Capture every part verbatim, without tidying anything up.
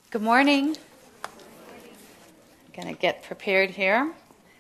Good morning. I'm going to get prepared here.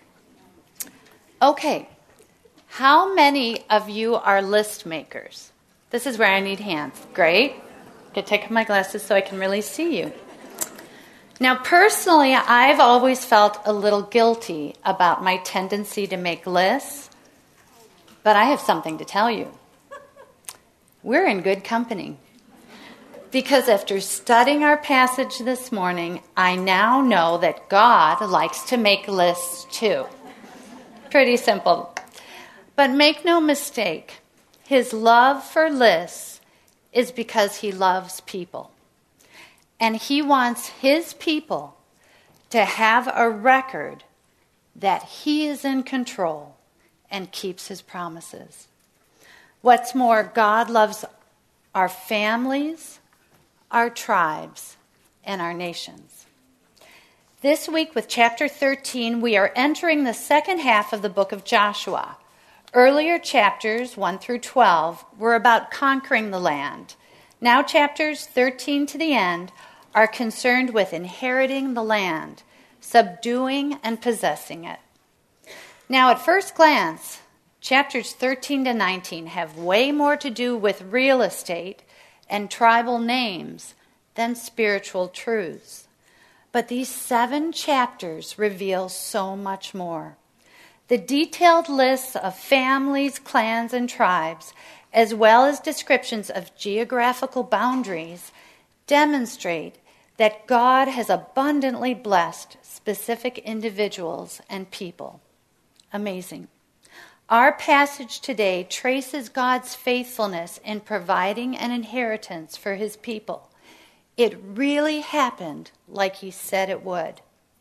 Okay. How many of you are list makers? This is where I need hands. Great. I'm going to take off my glasses so I can really see you. Now, personally, I've always felt a little guilty about my tendency to make lists, but I have something to tell you. We're in good company. Because after studying our passage this morning, I now know that God likes to make lists too. Pretty simple. But make no mistake, his love for lists is because he loves people. And he wants his people to have a record that he is in control and keeps his promises. What's more, God loves our families, our tribes, and our nations. This week with chapter thirteen, we are entering the second half of the book of Joshua. Earlier chapters, one through twelve, were about conquering the land. Now chapters thirteen to the end are concerned with inheriting the land, subduing and possessing it. Now at first glance, chapters thirteen to nineteen have way more to do with real estate and tribal names than spiritual truths. But these seven chapters reveal so much more. The detailed lists of families, clans, and tribes, as well as descriptions of geographical boundaries, demonstrate that God has abundantly blessed specific individuals and people. Amazing. Our passage today traces God's faithfulness in providing an inheritance for his people. It really happened like he said it would.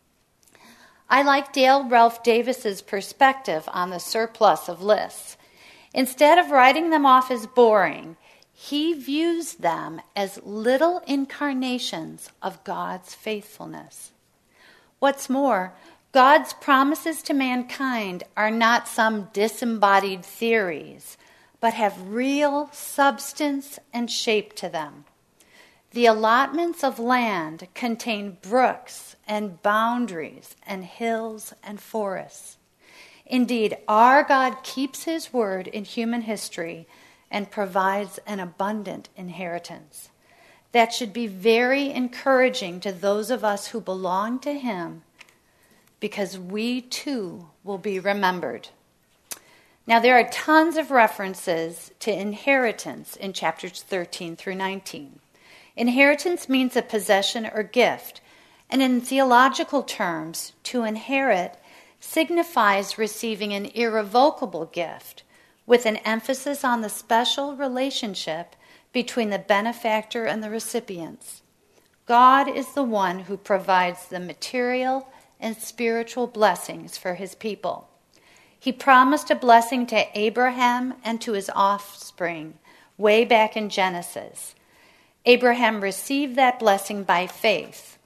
I like Dale Ralph Davis's perspective on the surplus of lists. Instead of writing them off as boring, he views them as little incarnations of God's faithfulness. What's more, God's promises to mankind are not some disembodied theories, but have real substance and shape to them. The allotments of land contain brooks and boundaries and hills and forests. Indeed, our God keeps his word in human history and provides an abundant inheritance. That should be very encouraging to those of us who belong to him, because we too will be remembered. Now, there are tons of references to inheritance in chapters thirteen through nineteen. Inheritance means a possession or gift, and in theological terms, to inherit signifies receiving an irrevocable gift, with an emphasis on the special relationship between the benefactor and the recipients. God is the one who provides the material and spiritual blessings for his people. He promised a blessing to Abraham and to his offspring way back in Genesis. Abraham received that blessing by faith.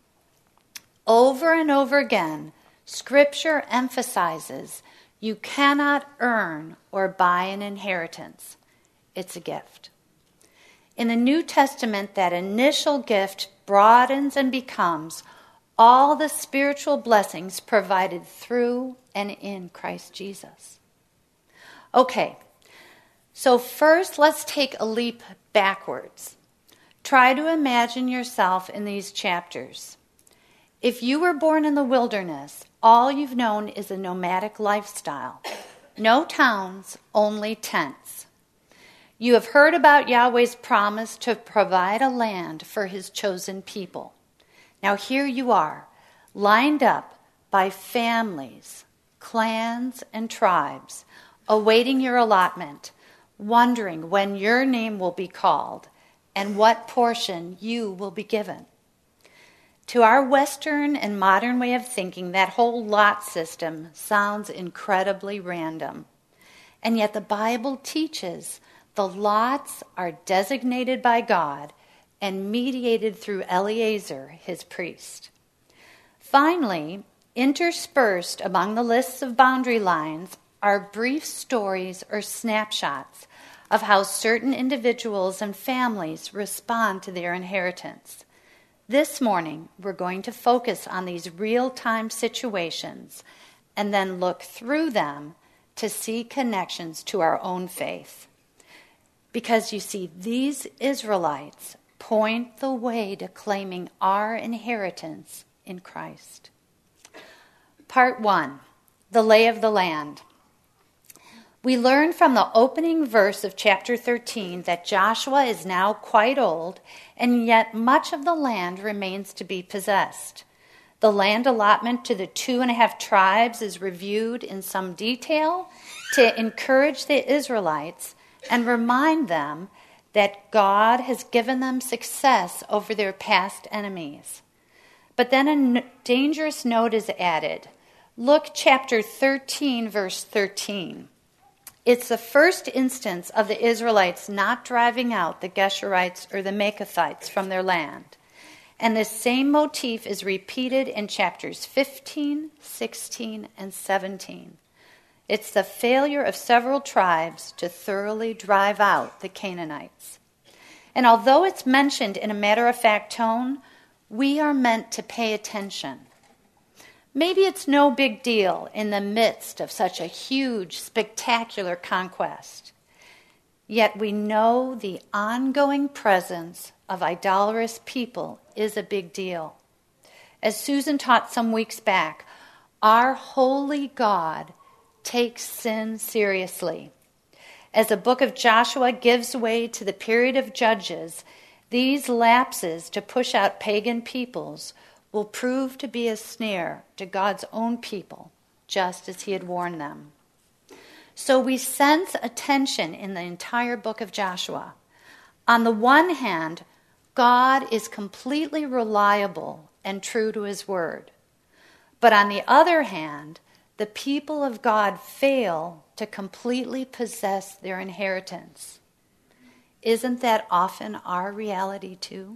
Over and over again, Scripture emphasizes you cannot earn or buy an inheritance. It's a gift. In the New Testament, that initial gift broadens and becomes all the spiritual blessings provided through and in Christ Jesus. Okay, so first let's take a leap backwards. Try to imagine yourself in these chapters. If you were born in the wilderness, all you've known is a nomadic lifestyle. No towns, only tents. You have heard about Yahweh's promise to provide a land for his chosen people. Now here you are, lined up by families, clans, and tribes, awaiting your allotment, wondering when your name will be called and what portion you will be given. To our Western and modern way of thinking, that whole lot system sounds incredibly random. And yet the Bible teaches the lots are designated by God and mediated through Eleazar, his priest. Finally, interspersed among the lists of boundary lines are brief stories or snapshots of how certain individuals and families respond to their inheritance. This morning, we're going to focus on these real-time situations and then look through them to see connections to our own faith. Because you see, these Israelites point the way to claiming our inheritance in Christ. Part one, the lay of the land. We learn from the opening verse of chapter thirteen that Joshua is now quite old, and yet much of the land remains to be possessed. The land allotment to the two and a half tribes is reviewed in some detail to encourage the Israelites and remind them that God has given them success over their past enemies. But then a n- dangerous note is added. Look, chapter thirteen, verse thirteen. It's the first instance of the Israelites not driving out the Geshurites or the Maacathites from their land. And this same motif is repeated in chapters fifteen, sixteen, and seventeen. It's the failure of several tribes to thoroughly drive out the Canaanites. And although it's mentioned in a matter-of-fact tone, we are meant to pay attention. Maybe it's no big deal in the midst of such a huge, spectacular conquest. Yet we know the ongoing presence of idolatrous people is a big deal. As Susan taught some weeks back, our holy God takes sin seriously. As the book of Joshua gives way to the period of Judges, these lapses to push out pagan peoples will prove to be a snare to God's own people, just as he had warned them. So we sense a tension in the entire book of Joshua. On the one hand, God is completely reliable and true to his word. But on the other hand, the people of God fail to completely possess their inheritance. Isn't that often our reality too?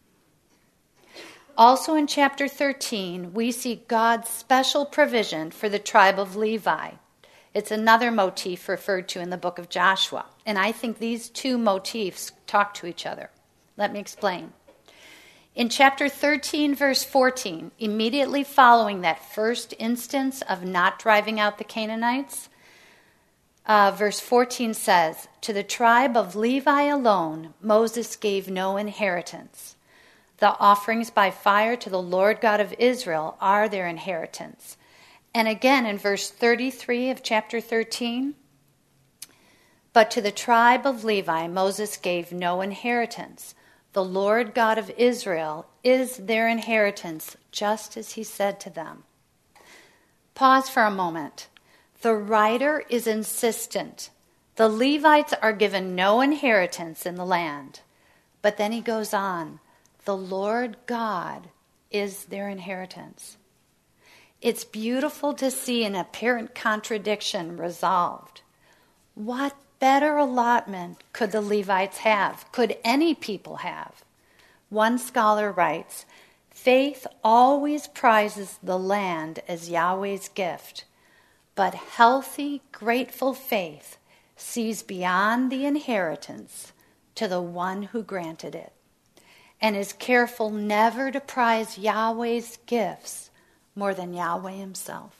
Also in chapter thirteen, we see God's special provision for the tribe of Levi. It's another motif referred to in the book of Joshua. And I think these two motifs talk to each other. Let me explain. In chapter thirteen, verse fourteen, immediately following that first instance of not driving out the Canaanites, uh, verse fourteen says, "To the tribe of Levi alone, Moses gave no inheritance. The offerings by fire to the Lord God of Israel are their inheritance." And again in verse thirty-three of chapter thirteen, "But to the tribe of Levi, Moses gave no inheritance. The Lord God of Israel is their inheritance, just as he said to them." Pause for a moment. The writer is insistent. The Levites are given no inheritance in the land. But then he goes on, the Lord God is their inheritance. It's beautiful to see an apparent contradiction resolved. What better allotment could the Levites have? Could any people have? One scholar writes, "Faith always prizes the land as Yahweh's gift, but healthy, grateful faith sees beyond the inheritance to the one who granted it, and is careful never to prize Yahweh's gifts more than Yahweh himself."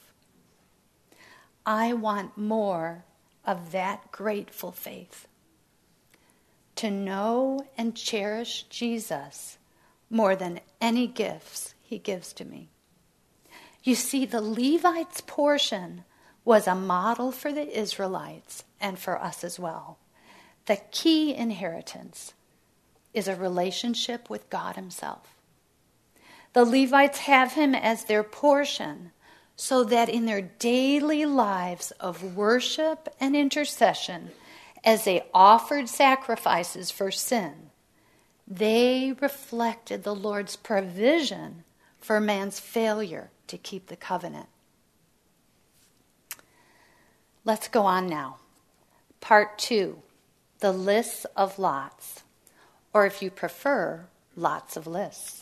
I want more of that grateful faith. To know and cherish Jesus more than any gifts he gives to me. You see, the Levites' portion was a model for the Israelites and for us as well. The key inheritance is a relationship with God himself. The Levites have him as their portion, so that in their daily lives of worship and intercession, as they offered sacrifices for sin, they reflected the Lord's provision for man's failure to keep the covenant. Let's go on now. Part two, the lists of lots, or if you prefer, lots of lists.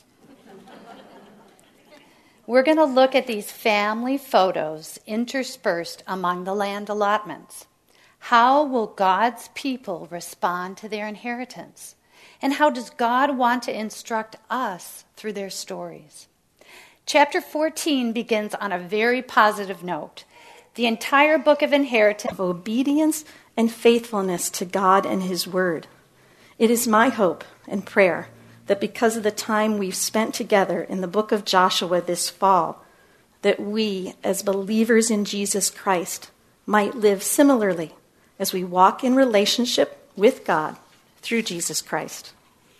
We're going to look at these family photos interspersed among the land allotments. How will God's people respond to their inheritance? And how does God want to instruct us through their stories? Chapter fourteen begins on a very positive note. The entire book of inheritance of obedience and faithfulness to God and his word. It is my hope and prayer that because of the time we've spent together in the book of Joshua this fall, that we, as believers in Jesus Christ, might live similarly as we walk in relationship with God through Jesus Christ.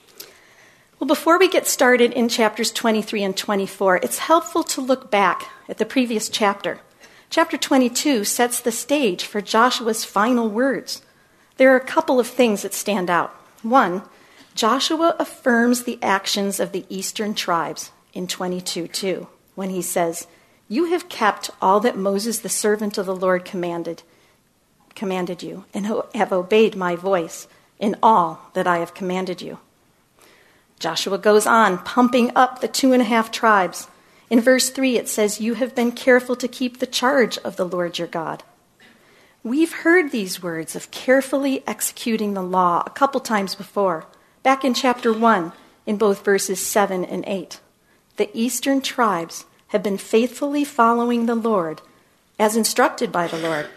Well, before we get started in chapters twenty-three and twenty-four, it's helpful to look back at the previous chapter. Chapter twenty-two sets the stage for Joshua's final words. There are a couple of things that stand out. One, Joshua affirms the actions of the eastern tribes in twenty-two two, when he says, "You have kept all that Moses, the servant of the Lord, commanded, commanded you, and have obeyed my voice in all that I have commanded you." Joshua goes on, pumping up the two and a half tribes. In verse three, it says, "You have been careful to keep the charge of the Lord your God." We've heard these words of carefully executing the law a couple times before, back in chapter one, in both verses seven and eight. The eastern tribes have been faithfully following the Lord as instructed by the Lord.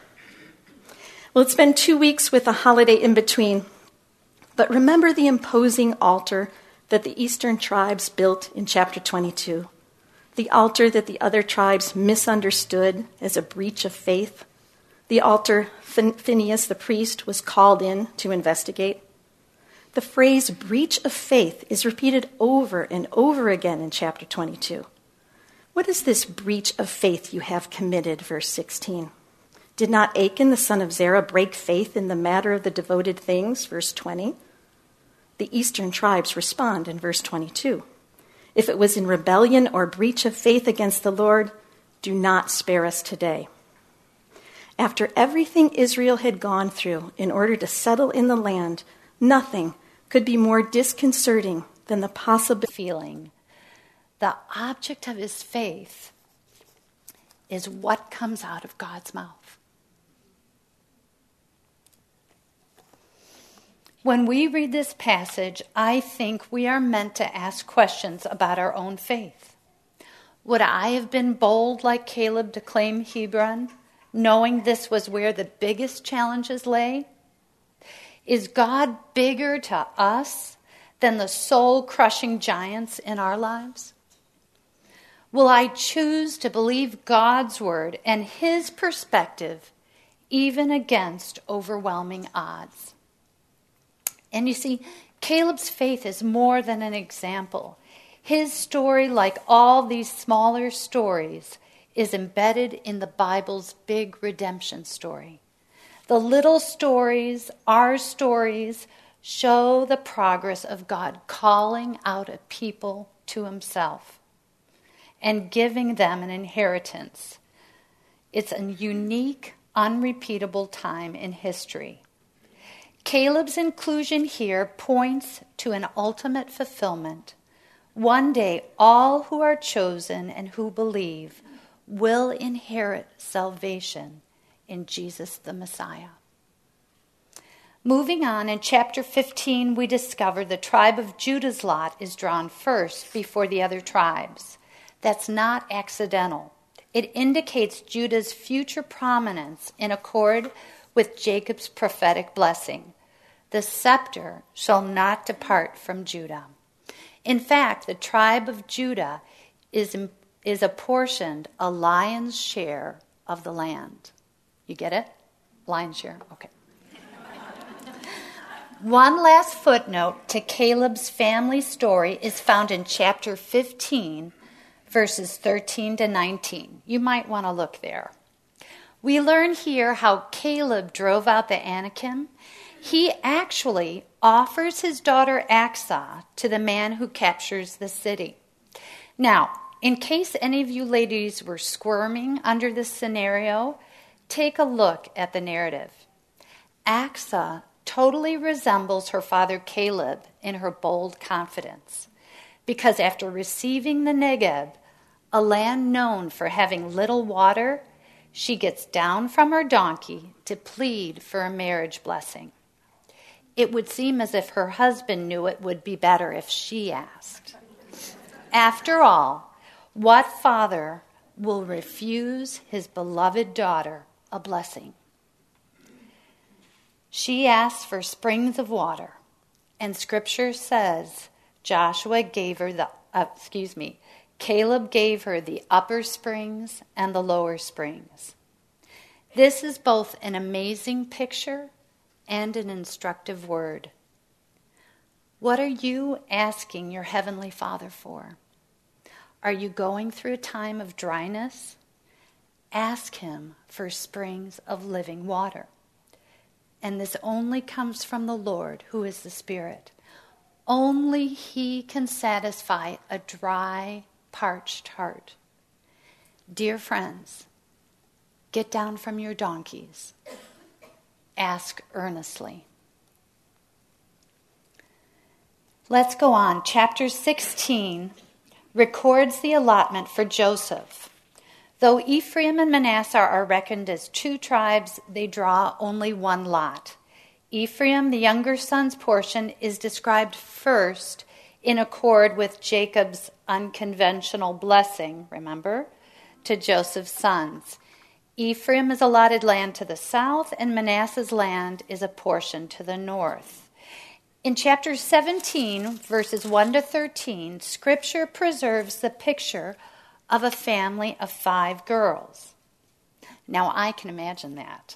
Well, it's been two weeks with a holiday in between, but remember the imposing altar that the eastern tribes built in chapter twenty-two, the altar that the other tribes misunderstood as a breach of faith, the altar Phinehas the priest was called in to investigate. The phrase breach of faith is repeated over and over again in chapter twenty-two. What is this breach of faith you have committed, verse sixteen? Did not Achan, the son of Zerah, break faith in the matter of the devoted things, verse twenty? The eastern tribes respond in verse twenty-two. If it was in rebellion or breach of faith against the Lord, do not spare us today. After everything Israel had gone through in order to settle in the land, nothing could be more disconcerting than the possible feeling. The object of his faith is what comes out of God's mouth. When we read this passage, I think we are meant to ask questions about our own faith. Would I have been bold like Caleb to claim Hebron, knowing this was where the biggest challenges lay? Is God bigger to us than the soul-crushing giants in our lives? Will I choose to believe God's word and his perspective even against overwhelming odds? And you see, Caleb's faith is more than an example. His story, like all these smaller stories, is embedded in the Bible's big redemption story. The little stories, our stories, show the progress of God calling out a people to himself and giving them an inheritance. It's a unique, unrepeatable time in history. Caleb's inclusion here points to an ultimate fulfillment. One day, all who are chosen and who believe will inherit salvation in Jesus the Messiah. Moving on, in chapter fifteen, we discover the tribe of Judah's lot is drawn first before the other tribes. That's not accidental. It indicates Judah's future prominence in accord with Jacob's prophetic blessing. The scepter shall not depart from Judah. In fact, the tribe of Judah is, is apportioned a lion's share of the land. You get it? Lion's share? Okay. One last footnote to Caleb's family story is found in chapter fifteen, verses thirteen to nineteen. You might want to look there. We learn here how Caleb drove out the Anakim. He actually offers his daughter Aksa to the man who captures the city. Now, in case any of you ladies were squirming under this scenario, take a look at the narrative. Aksa totally resembles her father Caleb in her bold confidence, because after receiving the Negeb, a land known for having little water, she gets down from her donkey to plead for a marriage blessing. It would seem as if her husband knew it would be better if she asked. After all, what father will refuse his beloved daughter a blessing? She asked for springs of water, and Scripture says Joshua gave her the, uh, excuse me, Caleb gave her the upper springs and the lower springs. This is both an amazing picture and an instructive word. What are you asking your Heavenly Father for? Are you going through a time of dryness? Ask Him for springs of living water. And this only comes from the Lord, who is the Spirit. Only He can satisfy a dry, parched heart. Dear friends, get down from your donkeys. Ask earnestly. Let's go on. Chapter sixteen records the allotment for Joseph. Though Ephraim and Manasseh are reckoned as two tribes, they draw only one lot. Ephraim, the younger son's portion, is described first in accord with Jacob's unconventional blessing, remember, to Joseph's sons. Ephraim is allotted land to the south, and Manasseh's land is a portion to the north. In chapter seventeen, verses one to thirteen, Scripture preserves the picture of a family of five girls. Now, I can imagine that.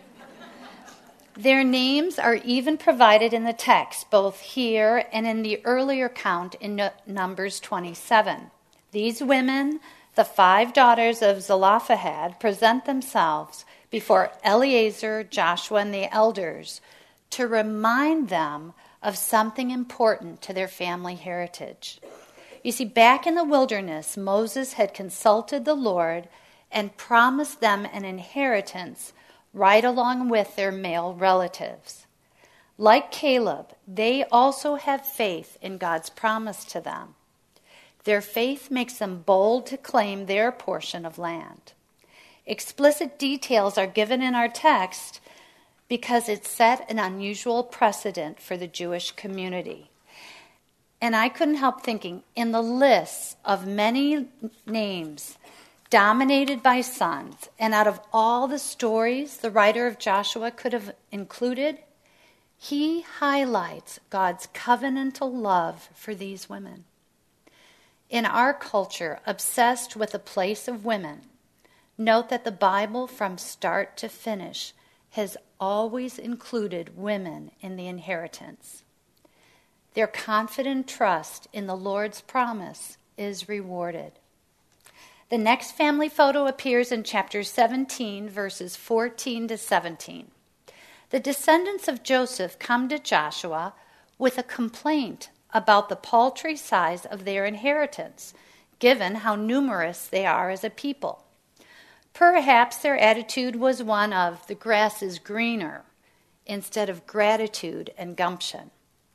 Their names are even provided in the text, both here and in the earlier count in Numbers twenty-seven. These women, the five daughters of Zelophehad, present themselves before Eleazar, Joshua, and the elders to remind them of something important to their family heritage. You see, back in the wilderness, Moses had consulted the Lord and promised them an inheritance right along with their male relatives. Like Caleb, they also have faith in God's promise to them. Their faith makes them bold to claim their portion of land. Explicit details are given in our text because it set an unusual precedent for the Jewish community. And I couldn't help thinking, in the lists of many names dominated by sons, and out of all the stories the writer of Joshua could have included, he highlights God's covenantal love for these women. In our culture, obsessed with the place of women, note that the Bible from start to finish has always included women in the inheritance. Their confident trust in the Lord's promise is rewarded. The next family photo appears in chapter seventeen, verses fourteen to seventeen. The descendants of Joseph come to Joshua with a complaint about the paltry size of their inheritance, given how numerous they are as a people. Perhaps their attitude was one of the grass is greener instead of gratitude and gumption.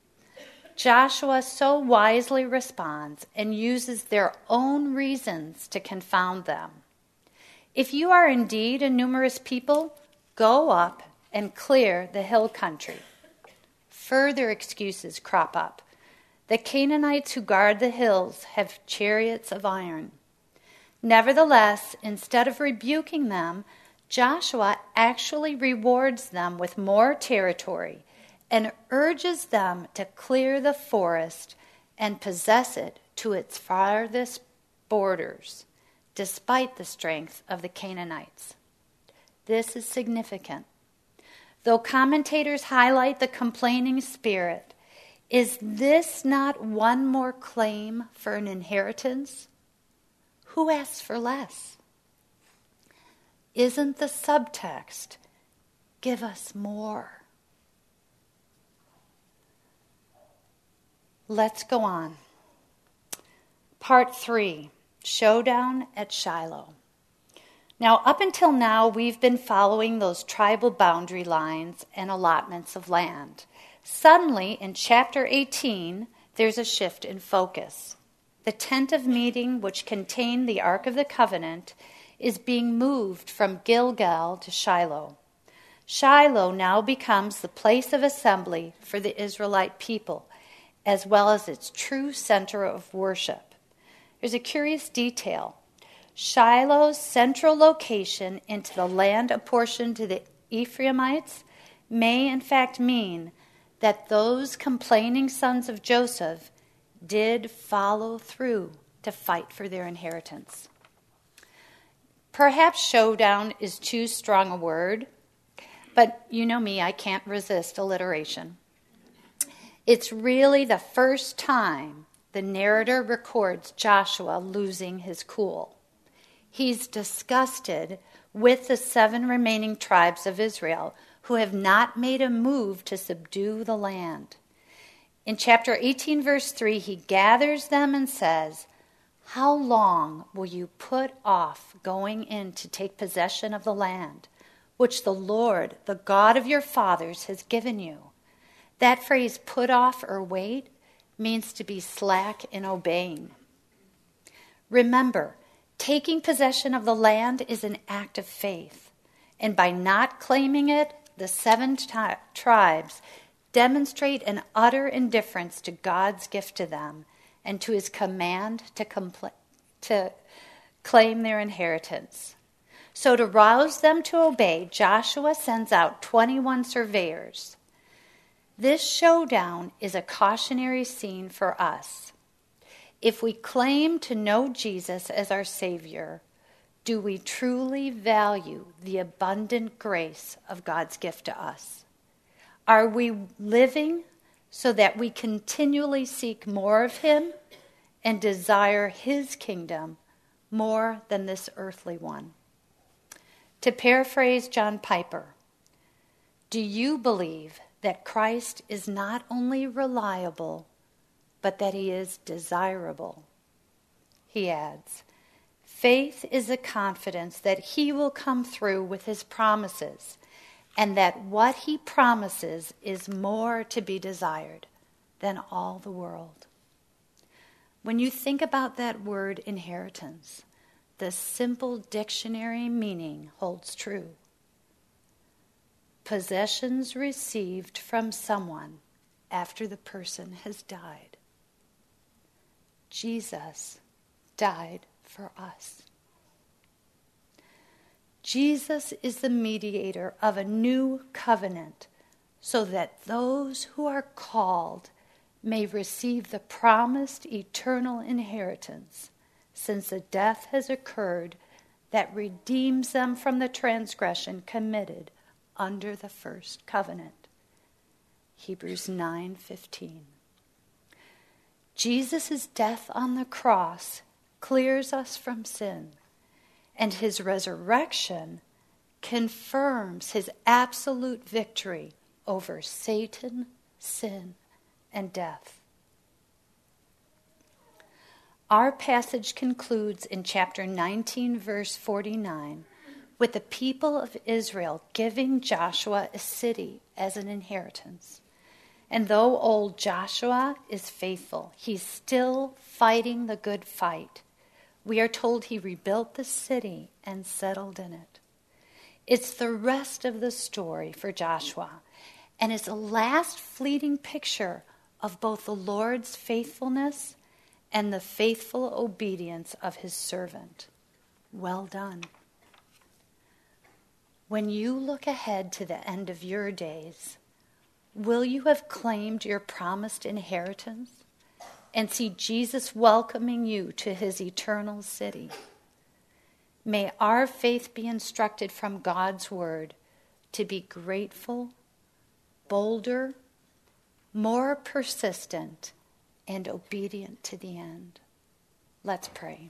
Joshua so wisely responds and uses their own reasons to confound them. If you are indeed a numerous people, go up and clear the hill country. Further excuses crop up. The Canaanites who guard the hills have chariots of iron. Nevertheless, instead of rebuking them, Joshua actually rewards them with more territory and urges them to clear the forest and possess it to its farthest borders, despite the strength of the Canaanites. This is significant. Though commentators highlight the complaining spirit, is this not one more claim for an inheritance? Who asks for less? Isn't the subtext, give us more? Let's go on. Part three, Showdown at Shiloh. Now, up until now, we've been following those tribal boundary lines and allotments of land. Suddenly, in chapter eighteen, there's a shift in focus. The tent of meeting, which contained the Ark of the Covenant, is being moved from Gilgal to Shiloh. Shiloh now becomes the place of assembly for the Israelite people, as well as its true center of worship. There's a curious detail. Shiloh's central location into the land apportioned to the Ephraimites may in fact mean that those complaining sons of Joseph did follow through to fight for their inheritance. Perhaps showdown is too strong a word, but you know me, I can't resist alliteration. It's really the first time the narrator records Joshua losing his cool. He's disgusted with the seven remaining tribes of Israel who have not made a move to subdue the land. In chapter eighteen, verse three, he gathers them and says, "How long will you put off going in to take possession of the land, which the Lord, the God of your fathers, has given you?" That phrase, put off or wait, means to be slack in obeying. Remember, taking possession of the land is an act of faith. And by not claiming it, the seven tri- tribes demonstrate an utter indifference to God's gift to them and to his command to, compl- to claim their inheritance. So to rouse them to obey, Joshua sends out twenty-one surveyors. This showdown is a cautionary scene for us. If we claim to know Jesus as our Savior, do we truly value the abundant grace of God's gift to us? Are we living so that we continually seek more of him and desire his kingdom more than this earthly one? To paraphrase John Piper, do you believe that Christ is not only reliable, but that he is desirable? He adds, faith is a confidence that he will come through with his promises, and that what he promises is more to be desired than all the world. When you think about that word inheritance, the simple dictionary meaning holds true. Possessions received from someone after the person has died. Jesus died for us. Jesus is the mediator of a new covenant so that those who are called may receive the promised eternal inheritance, since a death has occurred that redeems them from the transgression committed under the first covenant. Hebrews nine fifteen. Jesus' death on the cross clears us from sin, and his resurrection confirms his absolute victory over Satan, sin, and death. Our passage concludes in chapter nineteen, verse forty-nine, with the people of Israel giving Joshua a city as an inheritance. And though old Joshua is faithful, he's still fighting the good fight. We are told he rebuilt the city and settled in it. It's the rest of the story for Joshua, and it's a last fleeting picture of both the Lord's faithfulness and the faithful obedience of his servant. Well done. When you look ahead to the end of your days, will you have claimed your promised inheritance and see Jesus welcoming you to his eternal city? May our faith be instructed from God's word to be grateful, bolder, more persistent, and obedient to the end. Let's pray.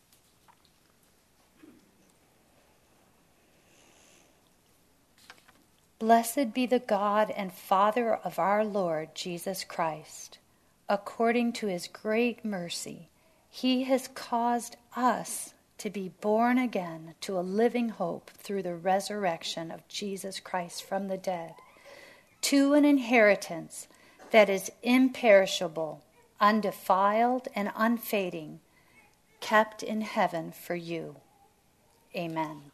Blessed be the God and Father of our Lord Jesus Christ. According to his great mercy, he has caused us to be born again to a living hope through the resurrection of Jesus Christ from the dead, to an inheritance that is imperishable, undefiled, and unfading, kept in heaven for you. Amen.